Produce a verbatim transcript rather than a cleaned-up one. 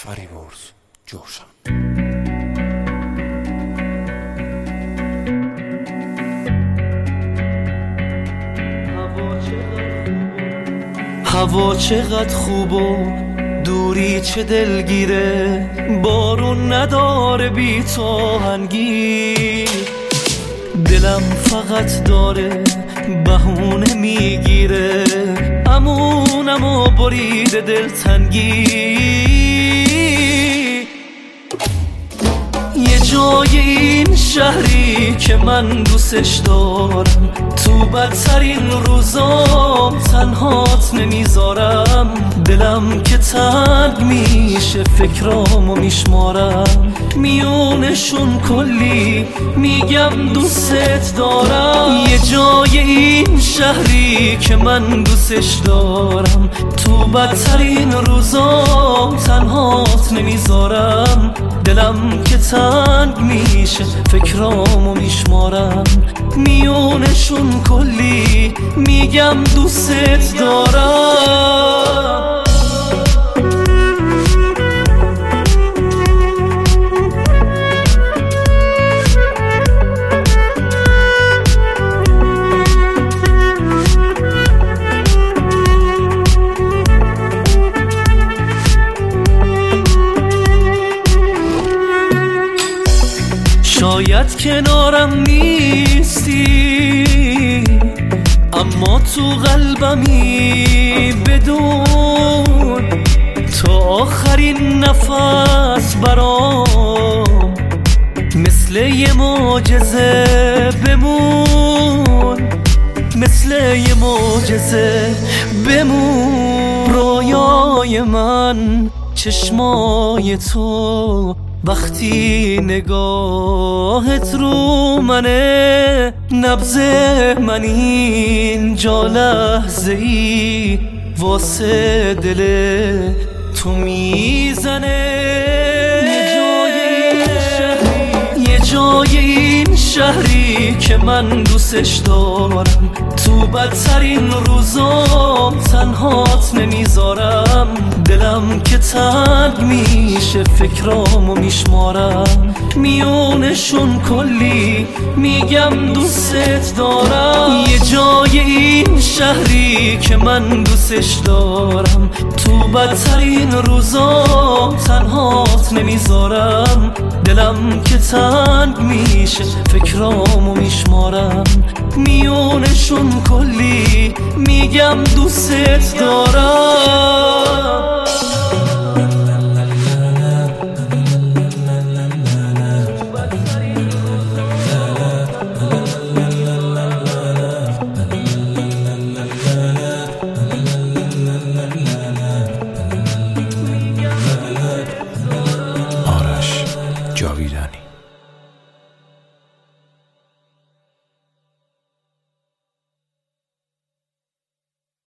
فریبرز جوشن. هوا چقدر خوب و دوری چه دلگیره، بارون نداره بی تو آهنگی، دلم فقط داره بهونه میگیره، امونم و بریده دلتنگی. یه جای این شهری که من دوستش دارم، تو بدترین روزام تنهات نمیذارم، دلم که تنگ میشه فکرامو میشمارم، میونشون کلی میگم دوست دارم. یه جای این شهری که من دوستش دارم، تو بدترین روزام تنهات نمیذارم، دلم که تنگ میشه فکرامو میشمارم، میونشون کلی میگم دوست دارم. شاید کنارم نیستی، اما تو قلبمی بدون تو آخرین نفس برام، مثل یه معجزه بمون، مثل یه معجزه بمون. رویای من چشمای تو، وقتی نگاهت رو منه، نبض من اینجا لحظه ای واسه دل تو میزنه. یه جای این شهری که من دوستش دارم، تو بدترین روزام تنهات نمیذارم، دلم که تنگ میشه فکرامو میشمارم، میونشون کلی میگم دوست دارم. یه جای این شهری که من دوستش دارم، تو بدترین روزام تنهات نمیذارم، دلم که تنگ میشه فکرامو میشمارم، میونشون کلی میگم دوست دارم.